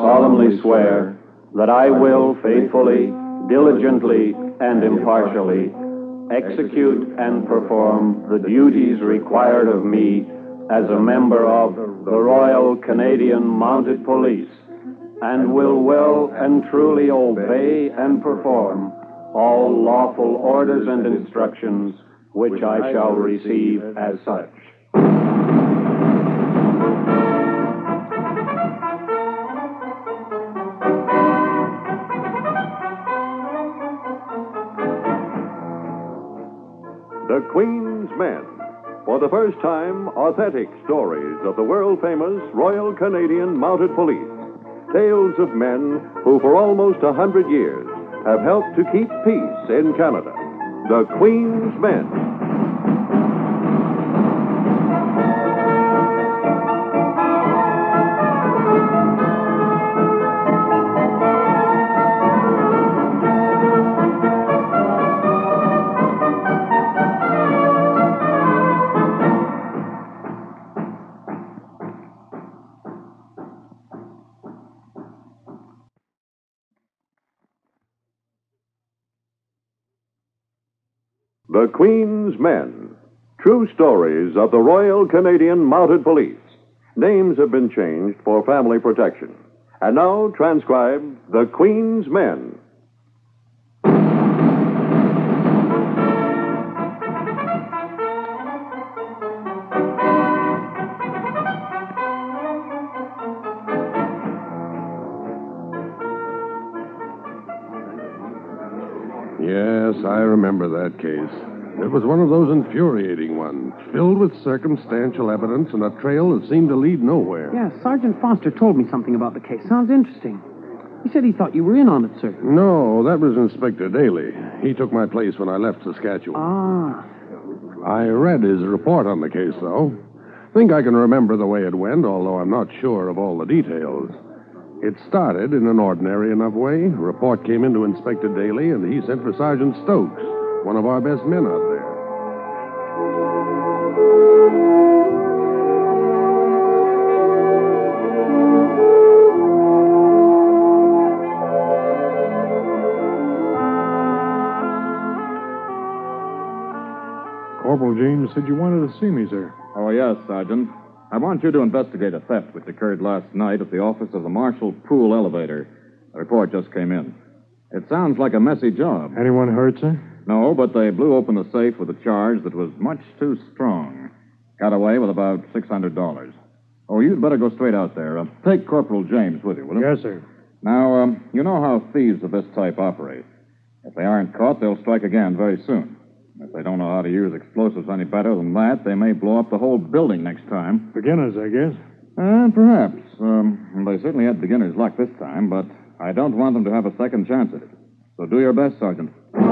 solemnly swear that I will faithfully, diligently, and impartially execute and perform the duties required of me as a member of the Royal Canadian Mounted Police, and will well and truly obey and perform all lawful orders and instructions which I shall receive as such. The Queen's Men. For the first time, authentic stories of the world-famous Royal Canadian Mounted Police. Tales of men who for almost 100 years have helped to keep peace in Canada. The Queen's Men. The Queen's Men. True stories of the Royal Canadian Mounted Police. Names have been changed for family protection. And now transcribe The Queen's Men. Yes, I remember that case. It was one of those infuriating ones, filled with circumstantial evidence and a trail that seemed to lead nowhere. Yeah, Sergeant Foster told me something about the case. Sounds interesting. He said he thought you were in on it, sir. No, that was Inspector Daly. He took my place when I left Saskatchewan. Ah. I read his report on the case, though. Think I can remember the way it went, although I'm not sure of all the details. It started in an ordinary enough way. A report came into Inspector Daly, and he sent for Sergeant Stokes, one of our best men out there. Corporal James said you wanted to see me, sir. Oh, yes, Sergeant. I want you to investigate a theft which occurred last night at the office of the Marshall Pool elevator. The report just came in. It sounds like a messy job. Anyone hurt, sir? No, but they blew open the safe with a charge that was much too strong. Got away with about $600. Oh, you'd better go straight out there. Take Corporal James with you, will you? Yes, sir. Now, you know how thieves of this type operate. If they aren't caught, they'll strike again very soon. If they don't know how to use explosives any better than that, they may blow up the whole building next time. Beginners, I guess. Perhaps. They certainly had beginner's luck this time, but I don't want them to have a second chance at it. So do your best, Sergeant.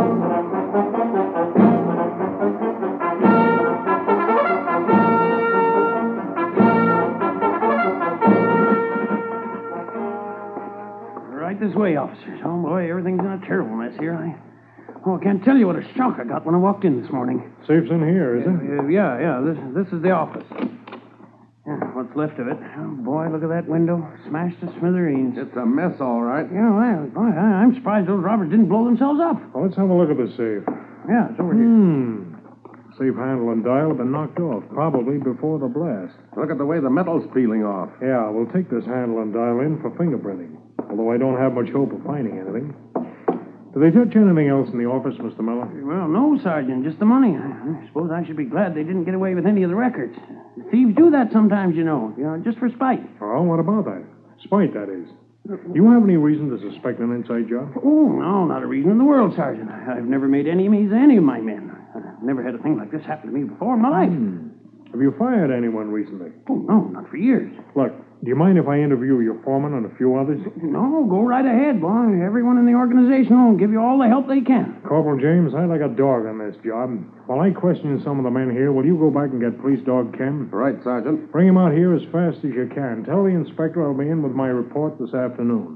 Right this way, officers. Oh, boy, everything's in a terrible mess here. I can't tell you what a shock I got when I walked in this morning. Safe's in here, is it? Yeah. This is the office. Yeah, what's left of it. Oh, boy, look at that window. Smashed to smithereens. It's a mess, all right. Yeah, well, boy, I'm surprised those robbers didn't blow themselves up. Well, let's have a look at the safe. Yeah, it's over here. Safe handle and dial have been knocked off, probably before the blast. Look at the way the metal's peeling off. Yeah, we'll take this handle and dial in for fingerprinting, although I don't have much hope of finding anything. Did they touch anything else in the office, Mr. Miller? Well, no, Sergeant, just the money. I suppose I should be glad they didn't get away with any of the records. Thieves do that sometimes, you know, just for spite. Oh, what about that? Spite, that is. Do you have any reason to suspect an inside job? Oh, no, not a reason in the world, Sergeant. I've never made enemies of any of my men. I've never had a thing like this happen to me before in my life. Have you fired anyone recently? Oh, no, not for years. Look, do you mind if I interview your foreman and a few others? No, go right ahead, boy. Everyone in the organization will give you all the help they can. Corporal James, I'd like a dog on this job. While I question some of the men here, will you go back and get police dog Ken? Right, Sergeant. Bring him out here as fast as you can. Tell the inspector I'll be in with my report this afternoon.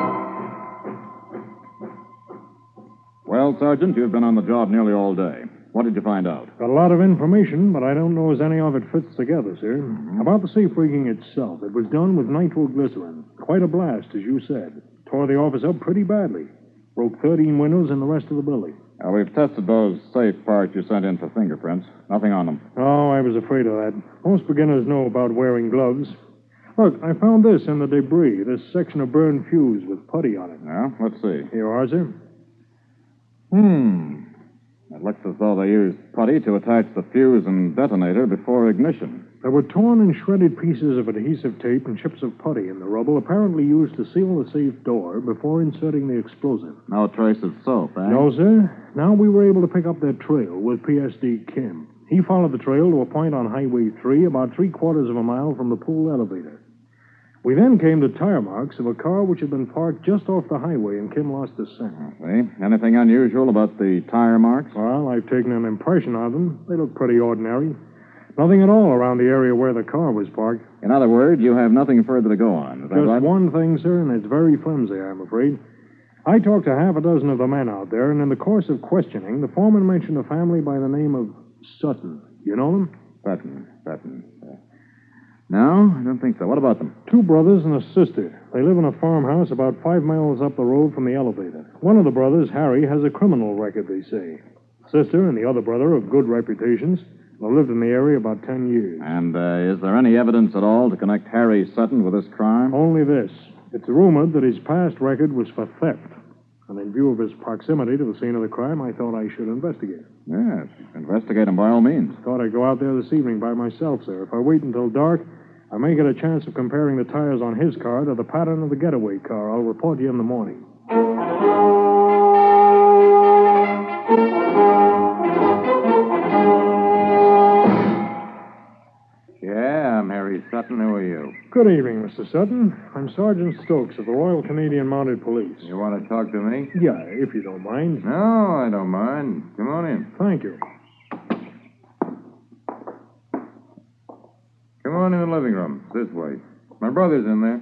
Well, Sergeant, you've been on the job nearly all day. What did you find out? Got a lot of information, but I don't know as any of it fits together, sir. About the safe rigging itself, it was done with nitroglycerin. Quite a blast, as you said. Tore the office up pretty badly. Broke 13 windows in the rest of the building. Now, we've tested those safe parts you sent in for fingerprints. Nothing on them. Oh, I was afraid of that. Most beginners know about wearing gloves. Look, I found this in the debris, this section of burned fuse with putty on it. Yeah, let's see. Here you are, sir. It looks as though they used putty to attach the fuse and detonator before ignition. There were torn and shredded pieces of adhesive tape and chips of putty in the rubble, apparently used to seal the safe door before inserting the explosive. No trace of soap, eh? No, sir. Now we were able to pick up their trail with PSD Kim. He followed the trail to a point on Highway 3 about 3/4 of a mile from the pool elevator. We then came to tire marks of a car which had been parked just off the highway, and Kim lost the scent. See? Anything unusual about the tire marks? Well, I've taken an impression of them. They look pretty ordinary. Nothing at all around the area where the car was parked. In other words, you have nothing further to go on. Is that Just right? one thing, sir, and it's very flimsy, I'm afraid. I talked to half a dozen of the men out there, and in the course of questioning, the foreman mentioned a family by the name of Sutton. You know them? Sutton. No, I don't think so. What about them? 2 brothers and a sister. They live in a farmhouse about 5 miles up the road from the elevator. One of the brothers, Harry, has a criminal record, they say. Sister and the other brother have good reputations. They've lived in the area about 10 years. And is there any evidence at all to connect Harry Sutton with this crime? Only this. It's rumored that his past record was for theft. And in view of his proximity to the scene of the crime, I thought I should investigate. Yes, investigate him by all means. Thought I'd go out there this evening by myself, sir. If I wait until dark, I may get a chance of comparing the tires on his car to the pattern of the getaway car. I'll report to you in the morning. Yeah, I'm Harry Sutton. Who are you? Good evening, Mr. Sutton. I'm Sergeant Stokes of the Royal Canadian Mounted Police. You want to talk to me? Yeah, if you don't mind. No, I don't mind. Come on in. Thank you. Come on in the living room. This way. My brother's in there.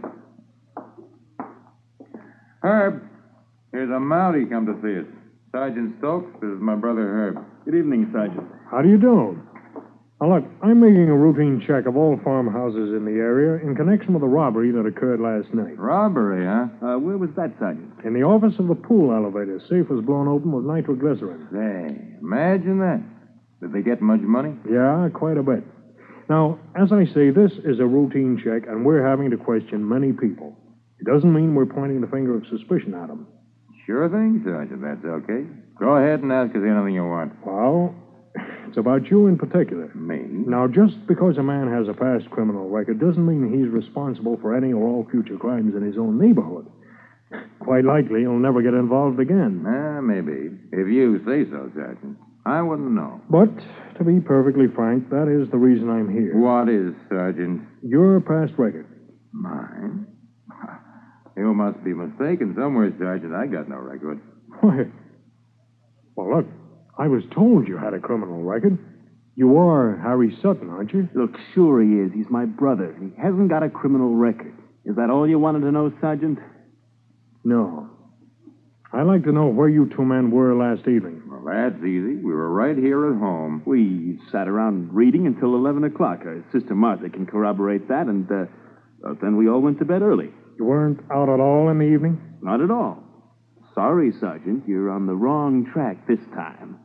Herb, here's a Mountie come to see us. Sergeant Stokes, this is my brother Herb. Good evening, Sergeant. How do you do? Now, look, I'm making a routine check of all farmhouses in the area in connection with a robbery that occurred last night. Robbery, huh? Where was that, Sergeant? In the office of the pool elevator, safe was blown open with nitroglycerin. Say, imagine that. Did they get much money? Yeah, quite a bit. Now, as I say, this is a routine check, and we're having to question many people. It doesn't mean we're pointing the finger of suspicion at them. Sure thing, Sergeant. That's okay. Go ahead and ask us anything you want. Well, it's about you in particular. Me? Now, just because a man has a past criminal record doesn't mean he's responsible for any or all future crimes in his own neighborhood. Quite likely he'll never get involved again. Maybe. If you say so, Sergeant. I wouldn't know. But, to be perfectly frank, that is the reason I'm here. What is, Sergeant? Your past record. Mine? You must be mistaken somewhere, Sergeant. I got no record. Why? Well, look, I was told you had a criminal record. You are Harry Sutton, aren't you? Look, sure he is. He's my brother. He hasn't got a criminal record. Is that all you wanted to know, Sergeant? No. I'd like to know where you 2 men were last evening. Well, that's easy. We were right here at home. We sat around reading until 11 o'clock. Sister Martha can corroborate that, and then we all went to bed early. You weren't out at all in the evening? Not at all. Sorry, Sergeant. You're on the wrong track this time.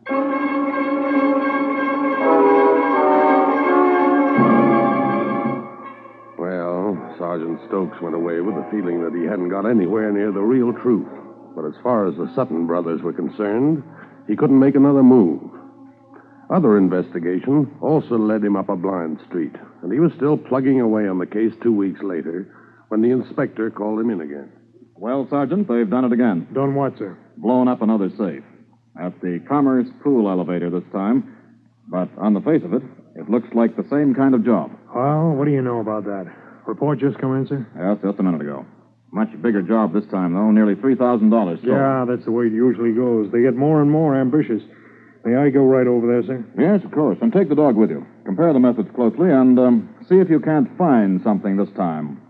Well, Sergeant Stokes went away with the feeling that he hadn't got anywhere near the real truth. But as far as the Sutton brothers were concerned, he couldn't make another move. Other investigation also led him up a blind street, and he was still plugging away on the case 2 weeks later when the inspector called him in again. Well, Sergeant, they've done it again. Done what, sir? Blown up another safe. At the Commerce Pool elevator this time. But on the face of it, it looks like the same kind of job. Well, what do you know about that? Report just come in, sir? Yes, just a minute ago. Much bigger job this time, though. Nearly $3,000. Yeah, that's the way it usually goes. They get more and more ambitious. May I go right over there, sir? Yes, of course. And take the dog with you. Compare the methods closely and see if you can't find something this time.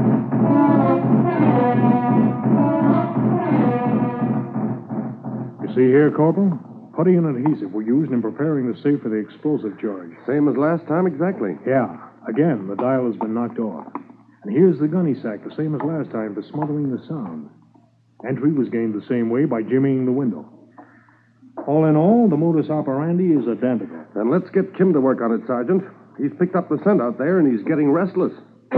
You See here, Corporal? Putty and adhesive were used in preparing the safe for the explosive charge. Same as last time, exactly. Yeah. Again, the dial has been knocked off. And here's the gunny sack, the same as last time, for smothering the sound. Entry was gained the same way by jimmying the window. All in all, the modus operandi is identical. Then let's get Kim to work on it, Sergeant. He's picked up the scent out there, and he's getting restless.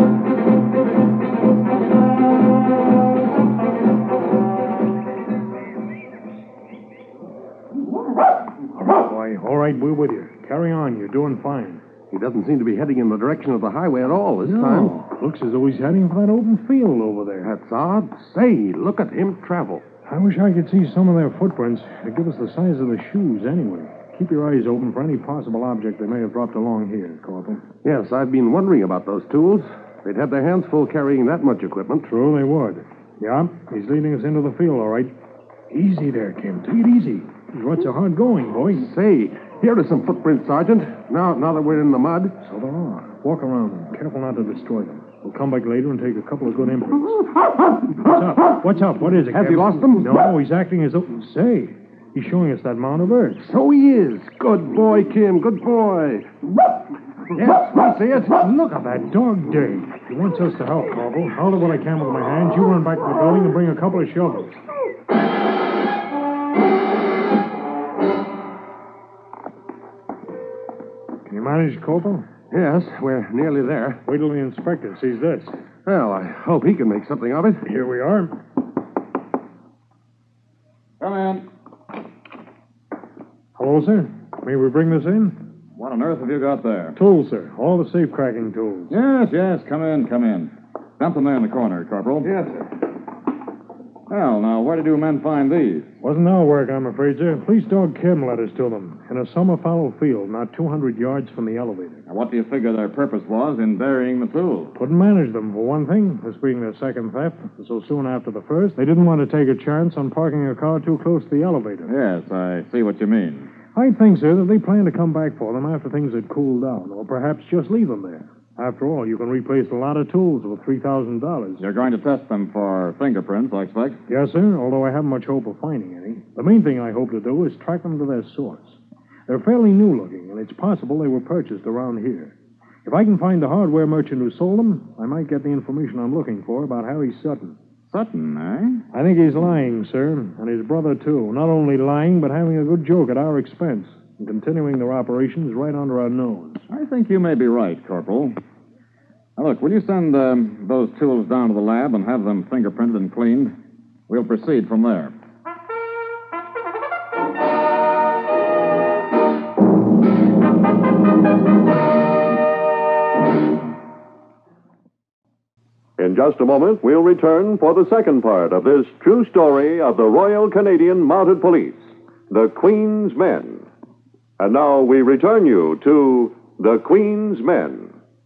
Why, all right, we're with you. Carry on. You're doing fine. He doesn't seem to be heading in the direction of the highway at all this time. Looks as though he's heading for that open field over there. That's odd. Say, look at him travel. I wish I could see some of their footprints. It'd give us the size of the shoes, anyway. Keep your eyes open for any possible object they may have dropped along here, Corporal. Yes, I've been wondering about those tools. They'd have their hands full carrying that much equipment. True, they would. Yeah, he's leading us into the field, all right. Easy there, Kim. Take it easy. These ruts are hard going, boy. Say, here are some footprints, Sergeant. Now that we're in the mud. So there are. Walk around them. Careful not to destroy them. We'll come back later and take a couple of good imprints. What's up? What's up? What is it, Has Kim? he lost them? No, he's acting as though... Say, he's showing us that mound of earth. So he is. Good boy, Kim. Good boy. Yes, I see it. Look at that dog, Dave. He wants us to help, Corporal. I'll do what I can with my hands. You run back to the building and bring a couple of shovels. Can you manage, Corporal? Yes, we're nearly there. Wait till the inspector sees this. Well, I hope he can make something of it. Here we are. Come in. Hello, sir. May we bring this in? What on earth have you got there? Tools, sir. All the safe cracking tools. Yes, come in. Dump them there in the corner, Corporal. Yes, sir. Well, now, where did you men find these? Wasn't our work, I'm afraid, sir. Police dog Kim led us to them. In a summer fallow field, not 200 yards from the elevator. Now, what do you figure their purpose was in burying the tools? Couldn't manage them, for one thing, this being their second theft. So soon after the first, they didn't want to take a chance on parking a car too close to the elevator. Yes, I see what you mean. I think, sir, that they planned to come back for them after things had cooled down, or perhaps just leave them there. After all, you can replace a lot of tools with $3,000. You're going to test them for fingerprints, I expect? Yes, sir, although I haven't much hope of finding any. The main thing I hope to do is track them to their source. They're fairly new-looking, and it's possible they were purchased around here. If I can find the hardware merchant who sold them, I might get the information I'm looking for about Harry Sutton. Sutton, eh? I think he's lying, sir, and his brother, too. Not only lying, but having a good joke at our expense, and continuing their operations right under our nose. I think you may be right, Corporal. Now, look, will you send those tools down to the lab and have them fingerprinted and cleaned? We'll proceed from there. In just a moment, we'll return for the second part of this true story of the Royal Canadian Mounted Police, the Queen's Men. And now we return you to the Queen's Men.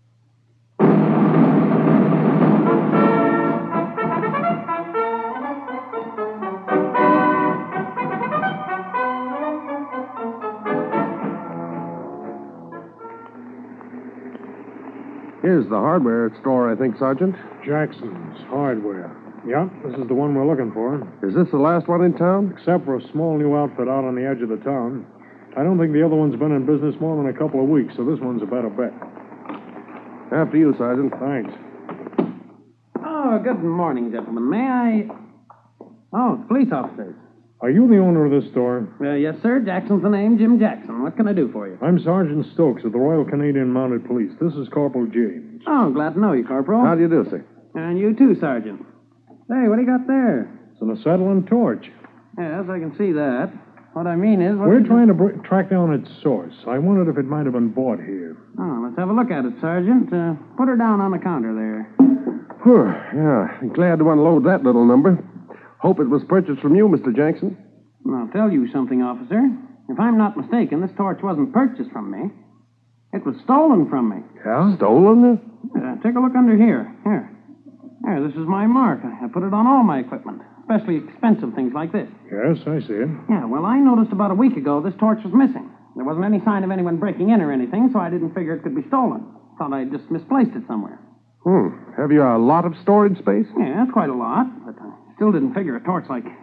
Here's the hardware store, I think, Sergeant. Jackson's Hardware. Yeah, this is the one we're looking for. Is this the last one in town? Except for a small new outfit out on the edge of the town. I don't think the other one's been in business more than a couple of weeks, so this one's a better bet. After you, Sergeant. Thanks. Oh, good morning, gentlemen. May I... Oh, police officers. Are you the owner of this store? Yes, sir. Jackson's the name, Jim Jackson. What can I do for you? I'm Sergeant Stokes of the Royal Canadian Mounted Police. This is Corporal James. Oh, glad to know you, Corporal. How do you do, sir? And you too, Sergeant. Hey, what do you got there? It's an acetylene torch. Yes, I can see that. What I mean is... We're trying to track down its source. I wondered if it might have been bought here. Oh, let's have a look at it, Sergeant. Put her down on the counter there. Whew, yeah. Glad to unload that little number. Hope it was purchased from you, Mr. Jackson. I'll tell you something, officer. If I'm not mistaken, this torch wasn't purchased from me. It was stolen from me. Yeah? Stolen? Take a look under here. Here. There, this is my mark. I put it on all my equipment, especially expensive things like this. Yes, I see it. Yeah, well, I noticed about a week ago this torch was missing. There wasn't any sign of anyone breaking in or anything, so I didn't figure it could be stolen. Thought I just misplaced it somewhere. Have you a lot of storage space? Yeah, that's quite a lot, but I still didn't figure a torch like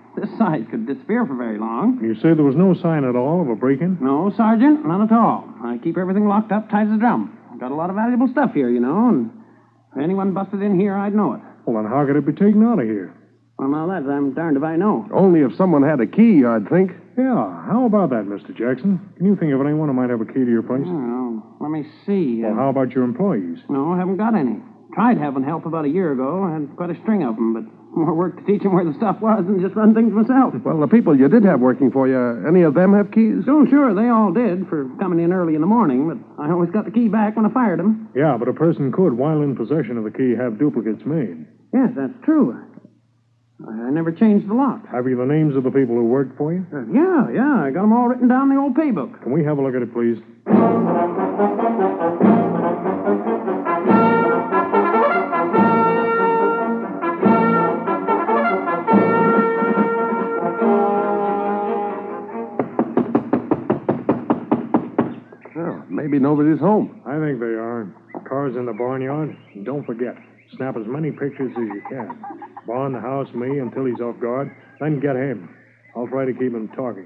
this size could disappear for very long. You say there was no sign at all of a break-in? No, Sergeant, none at all. I keep everything locked up tight as a drum. I've got a lot of valuable stuff here, you know, and if anyone busted in here, I'd know it. Well, then how could it be taken out of here? Well, now that I'm darned if I know. Only if someone had a key, I'd think. Yeah, how about that, Mr. Jackson? Can you think of anyone who might have a key to your place? Oh, let me see. Well, how about your employees? No, I haven't got any. Tried having help about a year ago. I had quite a string of them, but more work to teach them where the stuff was than just run things myself. Well, the people you did have working for you, any of them have keys? Oh, sure, they all did for coming in early in the morning, but I always got the key back when I fired them. Yeah, but a person could, while in possession of the key, have duplicates made. Yes, that's true. I never changed the lock. Have you the names of the people who worked for you? Yeah, I got them all written down in the old pay book. Can we have a look at it, please? Well, maybe nobody's home. I think they are. Car's in the barnyard. And don't forget, snap as many pictures as you can. Barn the house, me, until he's off guard. Then get him. I'll try to keep him talking.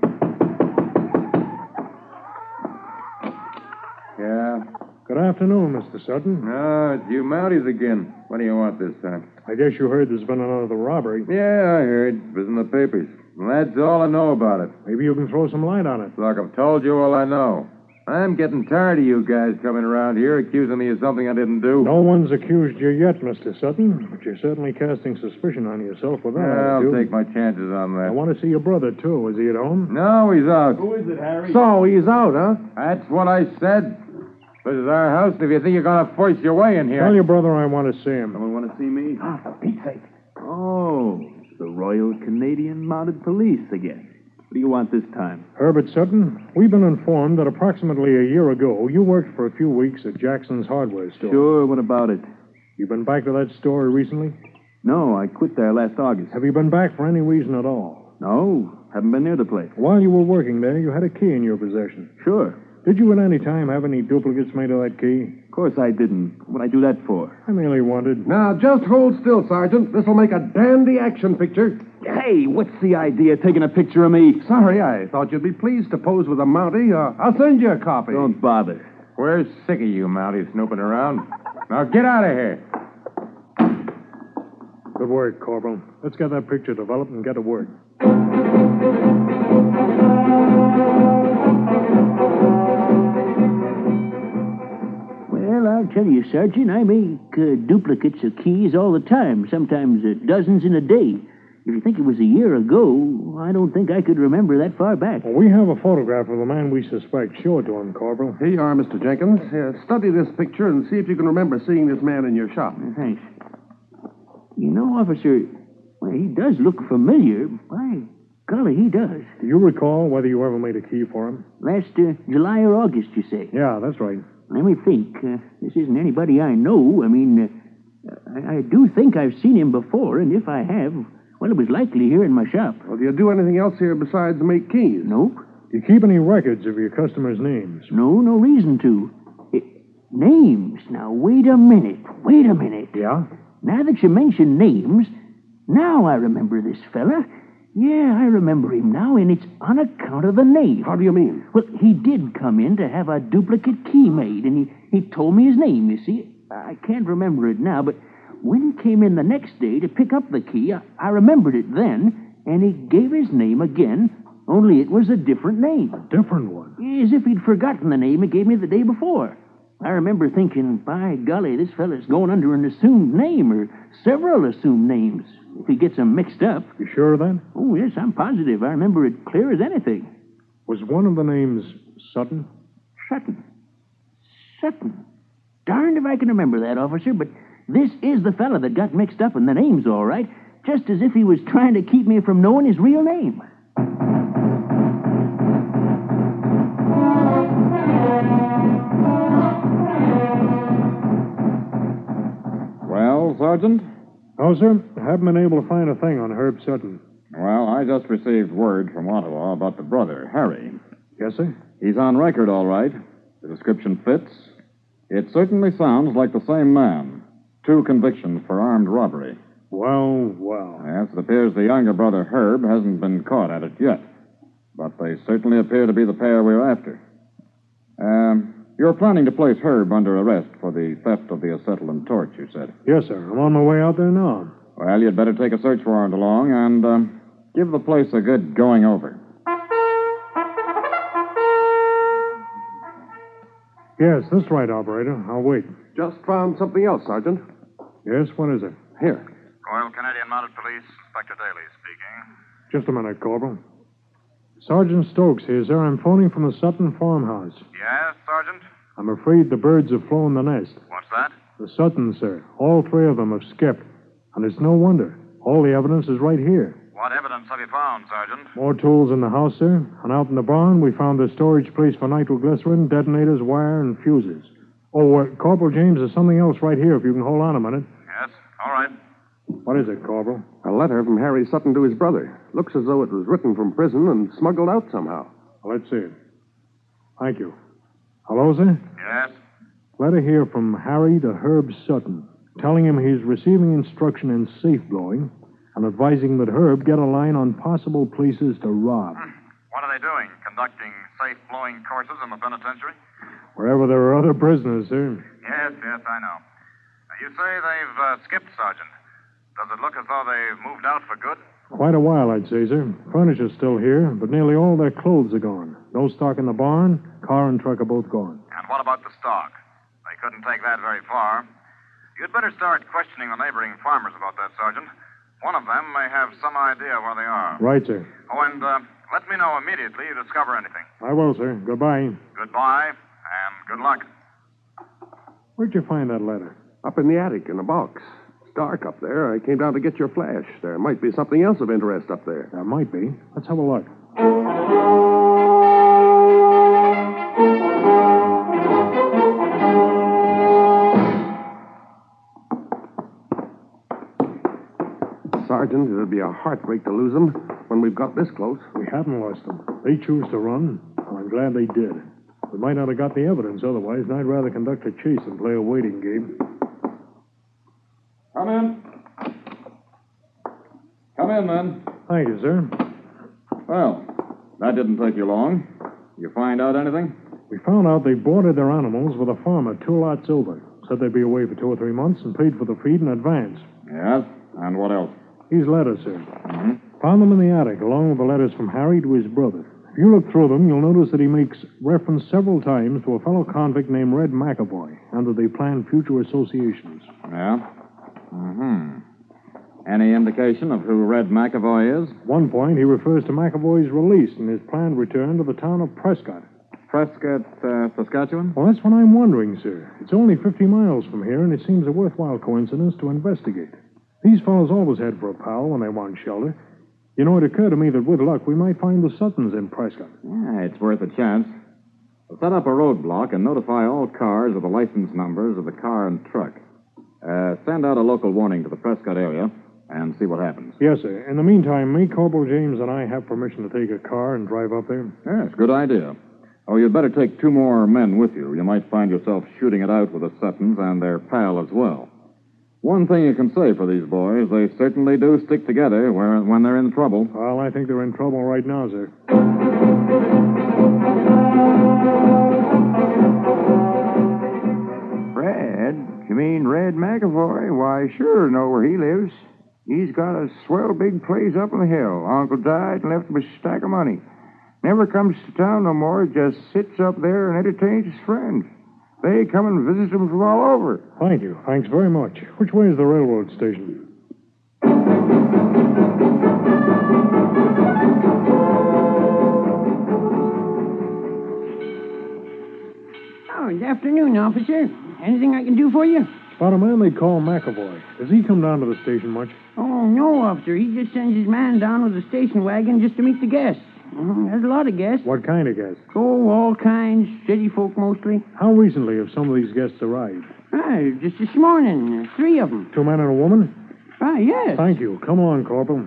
Yeah? Good afternoon, Mr. Sutton. Oh, it's you Mounties again. What do you want this time? I guess you heard there's been another robbery. Yeah, I heard. It was in the papers. And that's all I know about it. Maybe you can throw some light on it. Look, I've told you all I know. I'm getting tired of you guys coming around here accusing me of something I didn't do. No one's accused you yet, Mr. Sutton, but you're certainly casting suspicion on yourself with that I'll attitude. take my chances on that. I want to see your brother, too. Is he at home? No, he's out. Who is it, Harry? So, he's out, huh? That's what I said. This is our house. If you think you're going to force your way in here... Tell your brother I want to see him. Someone want to see me? Ah, for Pete's sake. Oh, it's the Royal Canadian Mounted Police again. What do you want this time? Herbert Sutton, we've been informed that approximately a year ago, you worked for a few weeks at Jackson's hardware store. Sure, what about it? You've been back to that store recently? No, I quit there last August. Have you been back for any reason at all? No, haven't been near the place. While you were working there, you had a key in your possession. Sure. Did you at any time have any duplicates made of that key? Of course I didn't. What'd I do that for? I merely wondered. Now, just hold still, Sergeant. This'll make a dandy action picture. Hey, what's the idea of taking a picture of me? Sorry, I thought you'd be pleased to pose with a Mountie. I'll send you a copy. Don't bother. We're sick of you Mounties snooping around. Now get out of here. Good work, Corporal. Let's get that picture developed and get to work. Well, I'll tell you, Sergeant, I make duplicates of keys all the time, sometimes dozens in a day. If you think it was a year ago, I don't think I could remember that far back. Well, we have a photograph of the man we suspect. Show it to him, Corporal. Here you are, Mr. Jenkins. Study this picture and see if you can remember seeing this man in your shop. Thanks. You know, officer, well, he does look familiar. By golly, he does. Do you recall whether you ever made a key for him? Last July or August, you say? Yeah, that's right. Let me think. This isn't anybody I know. I mean, I do think I've seen him before, and if I have, well, it was likely here in my shop. Well, do you do anything else here besides make keys? Nope. Do you keep any records of your customers' names? No reason to. Names? Now, wait a minute. Yeah? Now that you mention names, now I remember this fella. Yeah, I remember him now, and it's on account of the name. How do you mean? Well, he did come in to have a duplicate key made, and he told me his name, you see. I can't remember it now, but when he came in the next day to pick up the key, I remembered it then, and he gave his name again, only it was a different name. A different one? As if he'd forgotten the name he gave me the day before. I remember thinking, by golly, this fella's going under an assumed name, or several assumed names, if he gets them mixed up. You sure of that? Oh, yes, I'm positive. I remember it clear as anything. Was one of the names Sutton? Sutton. Darned if I can remember that, officer, but this is the fella that got mixed up in the names, all right, just as if he was trying to keep me from knowing his real name. Well, Sergeant? No, sir. I haven't been able to find a thing on Herb Sutton. Well, I just received word from Ottawa about the brother, Harry. Yes, sir? He's on record, all right. The description fits. It certainly sounds like the same man. 2 convictions for armed robbery. Well. Yes, it appears the younger brother, Herb, hasn't been caught at it yet. But they certainly appear to be the pair we're after. You're planning to place Herb under arrest for the theft of the acetylene torch, you said. Yes, sir. I'm on my way out there now. Well, you'd better take a search warrant along and give the place a good going over. Yes, that's right, operator. I'll wait. Just found something else, Sergeant. Yes, what is it? Here. Royal Canadian Mounted Police, Inspector Daly speaking. Just a minute, Corporal. Sergeant Stokes here, sir. I'm phoning from the Sutton farmhouse. Yes, Sergeant? I'm afraid the birds have flown the nest. What's that? The Suttons, sir. All three of them have skipped. And it's no wonder. All the evidence is right here. What evidence have you found, Sergeant? More tools in the house, sir. And out in the barn, we found the storage place for nitroglycerin, detonators, wire, and fuses. Oh, Corporal James, there's something else right here, if you can hold on a minute. Yes, all right. What is it, Corporal? A letter from Harry Sutton to his brother. Looks as though it was written from prison and smuggled out somehow. Well, let's see it. Thank you. Hello, sir? Yes? Letter here from Harry to Herb Sutton, telling him he's receiving instruction in safe blowing and advising that Herb get a line on possible places to rob. What are they doing? Conducting safe blowing courses in the penitentiary? Wherever there are other prisoners, sir. Yes, I know. You say they've skipped, Sergeant. Does it look as though they've moved out for good? Quite a while, I'd say, sir. Furniture's still here, but nearly all their clothes are gone. No stock in the barn, car and truck are both gone. And what about the stock? They couldn't take that very far. You'd better start questioning the neighboring farmers about that, Sergeant. One of them may have some idea where they are. Right, sir. Oh, and let me know immediately you discover anything. I will, sir. Goodbye. Goodbye, and good luck. Where'd you find that letter? Up in the attic in a box. It's dark up there. I came down to get your flash. There might be something else of interest up there. There might be. Let's have a look. Sergeant, it'd be a heartbreak to lose them when we've got this close. We haven't lost them. They choose to run, and I'm glad they did. We might not have got the evidence otherwise, and I'd rather conduct a chase than play a waiting game. Come in. Come in, then. Thank you, sir. Well, that didn't take you long. You find out anything? We found out they boarded their animals with a farmer 2 lots over. Said they'd be away for 2 or 3 months and paid for the feed in advance. Yes? And what else? These letters, sir. Mm-hmm. Found them in the attic, along with the letters from Harry to his brother. If you look through them, you'll notice that he makes reference several times to a fellow convict named Red McAvoy, and that they plan future associations. Yeah? Mm-hmm. Any indication of who Red McAvoy is? At one point, he refers to McAvoy's release and his planned return to the town of Prescott. Prescott, Saskatchewan? Well, that's what I'm wondering, sir. It's only 50 miles from here, and it seems a worthwhile coincidence to investigate. These fellows always head for a pal when they want shelter. You know, it occurred to me that with luck, we might find the Suttons in Prescott. Yeah, it's worth a chance. We'll set up a roadblock and notify all cars of the license numbers of the car and truck. Send out a local warning to the Prescott area and see what happens. Yes, sir. In the meantime, me, Corporal James, and I have permission to take a car and drive up there. Yes, good idea. Oh, you'd better take 2 more men with you. You might find yourself shooting it out with the Suttons and their pal as well. One thing you can say for these boys, they certainly do stick together when they're in trouble. Well, I think they're in trouble right now, sir. Red? You mean Red McAvoy? Why, sure know where he lives. He's got a swell big place up on the hill. Uncle died and left him a stack of money. Never comes to town no more, just sits up there and entertains his friends. They come and visit him from all over. Thank you. Thanks very much. Which way is the railroad station? Oh, good afternoon, officer. Anything I can do for you? About a man they call McAvoy. Does he come down to the station much? Oh, no, officer. He just sends his man down with a station wagon just to meet the guests. There's a lot of guests. What kind of guests? Oh, all kinds. City folk mostly. How recently have some of these guests arrived? Just this morning. 3 of them. 2 men and a woman? Yes. Thank you. Come on, Corporal.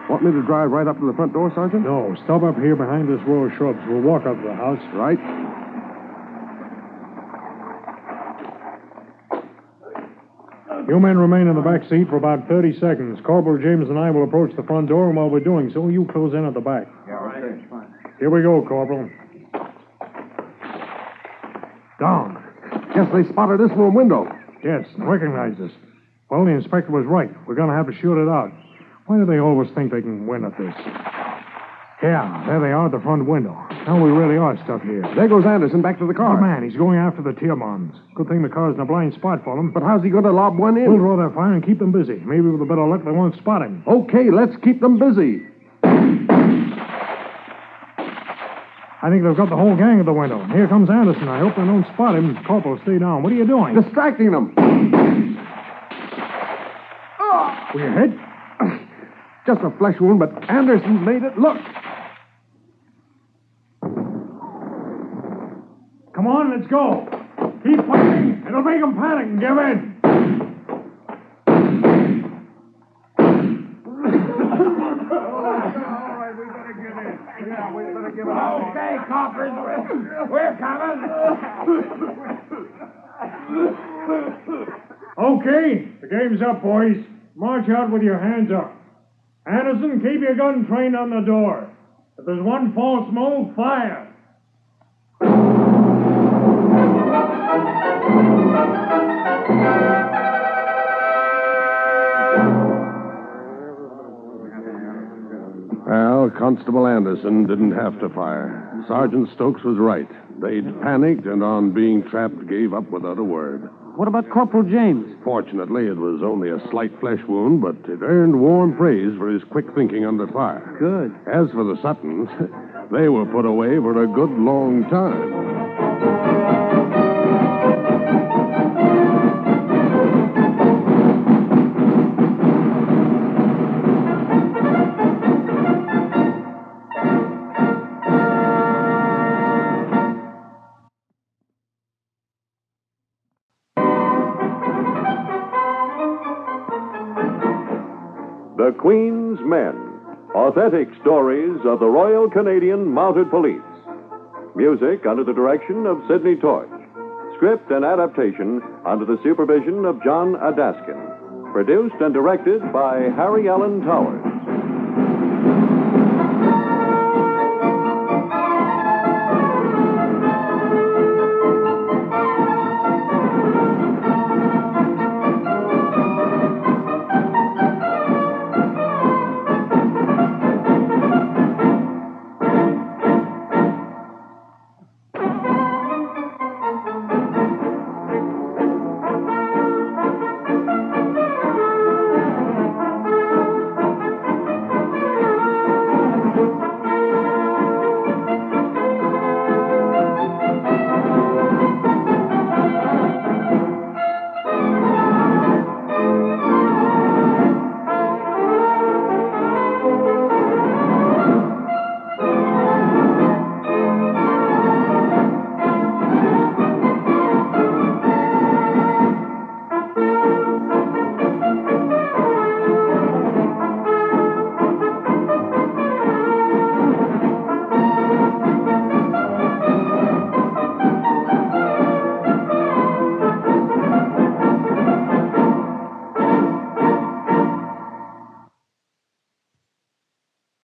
Want me to drive right up to the front door, Sergeant? No, stop up here behind this row of shrubs. We'll walk up to the house. Right. You men remain in the back seat for about 30 seconds. Corporal James and I will approach the front door, and while we're doing so, you close in at the back. Yeah, all right. Here we go, Corporal. Down. Guess they spotted this room window. Yes, recognized us. Well, the inspector was right. We're going to have to shoot it out. Why do they always think they can win at this? Yeah, there they are at the front window. Now we really are stuck here. There goes Anderson back to the car. Oh, man, he's going after the Tiermans. Good thing the car's in a blind spot for them. But how's he going to lob one in? We'll draw their fire and keep them busy. Maybe with a bit of luck, they won't spot him. Okay, let's keep them busy. I think they've got the whole gang at the window. Here comes Anderson. I hope they don't spot him. Corporal, stay down. What are you doing? Distracting them. Were you hit? Just a flesh wound, but Anderson made it look. Come on, let's go. Keep fighting. It'll make them panic and give in. Okay, coppers, we're coming. Okay, the game's up, boys. March out with your hands up. Anderson, keep your gun trained on the door. If there's one false move, fire. Well, Constable Anderson didn't have to fire. Sergeant Stokes was right. They'd panicked and on being trapped gave up without a word. What about Corporal James? Fortunately, it was only a slight flesh wound, but it earned warm praise for his quick thinking under fire. Good. As for the Suttons, they were put away for a good long time. The Queen's Men, authentic stories of the Royal Canadian Mounted Police. Music under the direction of Sidney Torch. Script and adaptation under the supervision of John Adaskin. Produced and directed by Harry Allen Towers.